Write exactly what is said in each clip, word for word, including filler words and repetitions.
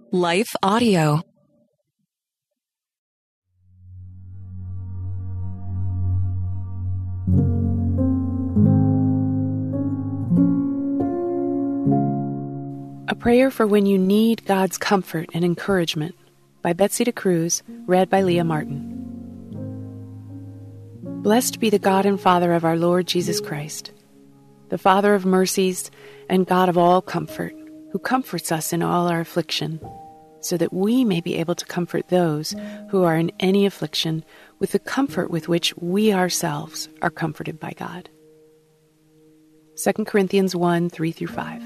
Life Audio. A Prayer for When You Need God's Comfort and Encouragement by Betsy DeCruz, read by Leah Martin. Blessed be the God and Father of our Lord Jesus Christ, the Father of mercies and God of all comfort, who comforts us in all our affliction, so that we may be able to comfort those who are in any affliction with the comfort with which we ourselves are comforted by God. Second Corinthians one, three through five.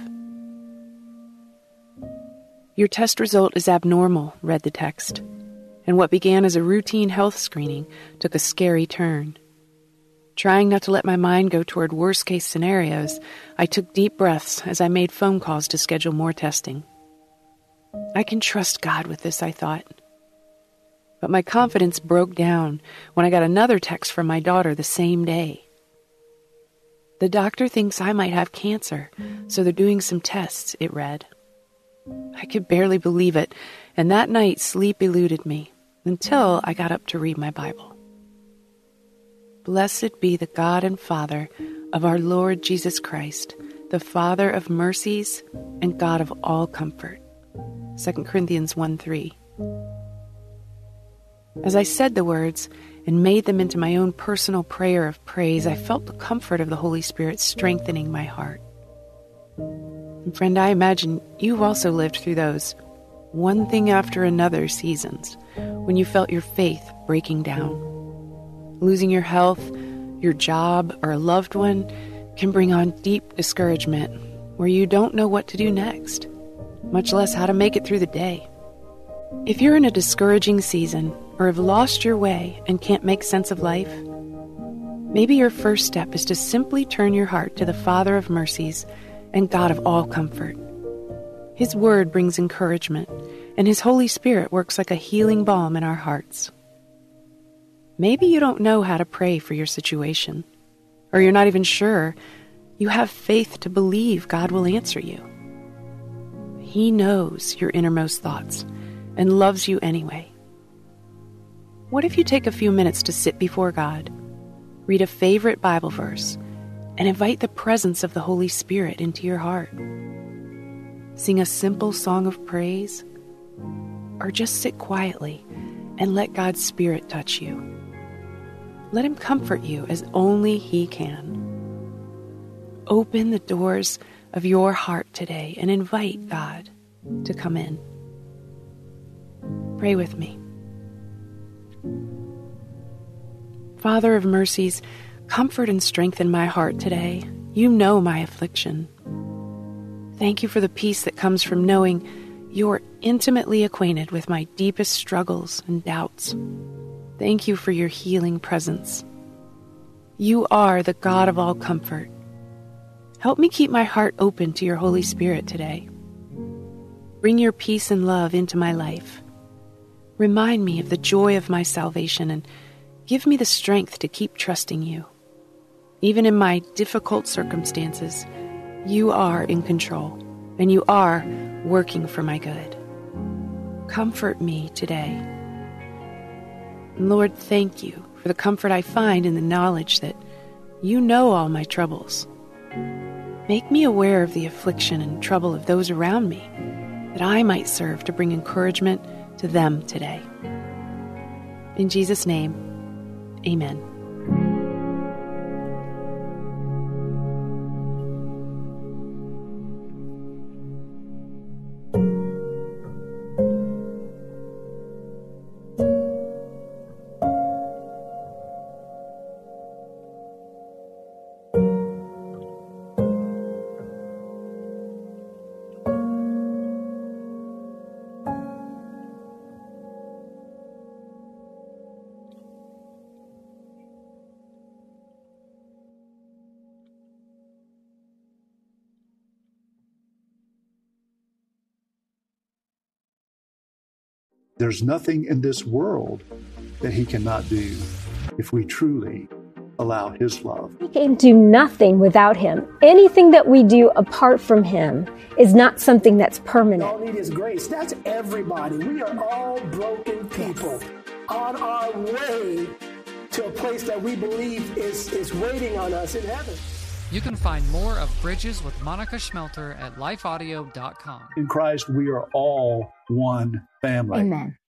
Your test result is abnormal, read the text, and what began as a routine health screening took a scary turn. Trying not to let my mind go toward worst-case scenarios, I took deep breaths as I made phone calls to schedule more testing. I can trust God with this, I thought. But my confidence broke down when I got another text from my daughter the same day. The doctor thinks I might have cancer, so they're doing some tests, it read. I could barely believe it, and that night sleep eluded me until I got up to read my Bible. Blessed be the God and Father of our Lord Jesus Christ, the Father of mercies and God of all comfort. Second Corinthians one, three. As I said the words and made them into my own personal prayer of praise, I felt the comfort of the Holy Spirit strengthening my heart. And friend, I imagine you've also lived through those one thing after another seasons when you felt your faith breaking down. Losing your health, your job, or a loved one can bring on deep discouragement where you don't know what to do next, much less how to make it through the day. If you're in a discouraging season or have lost your way and can't make sense of life, maybe your first step is to simply turn your heart to the Father of mercies and God of all comfort. His word brings encouragement, and His Holy Spirit works like a healing balm in our hearts. Maybe you don't know how to pray for your situation, or you're not even sure you have faith to believe God will answer you. He knows your innermost thoughts and loves you anyway. What if you take a few minutes to sit before God, read a favorite Bible verse, and invite the presence of the Holy Spirit into your heart? Sing a simple song of praise, or just sit quietly and let God's Spirit touch you. Let Him comfort you as only He can. Open the doors of your heart today and invite God to come in. Pray with me. Father of mercies, comfort and strengthen my heart today. You know my affliction. Thank you for the peace that comes from knowing you're intimately acquainted with my deepest struggles and doubts. Thank you for your healing presence. You are the God of all comfort. Help me keep my heart open to your Holy Spirit today. Bring your peace and love into my life. Remind me of the joy of my salvation and give me the strength to keep trusting you. Even in my difficult circumstances, you are in control, and you are working for my good. Comfort me today. And Lord, thank you for the comfort I find in the knowledge that you know all my troubles. Make me aware of the affliction and trouble of those around me, that I might serve to bring encouragement to them today. In Jesus' name, amen. There's nothing in this world that He cannot do if we truly allow his love. We can do nothing without him. Anything that we do apart from him is not something that's permanent. All need is grace. That's everybody. We are all broken people on our way to a place that we believe is, is waiting on us in heaven. You can find more of Bridges with Monica Schmelter at life audio dot com. In Christ, we are all one family. Amen.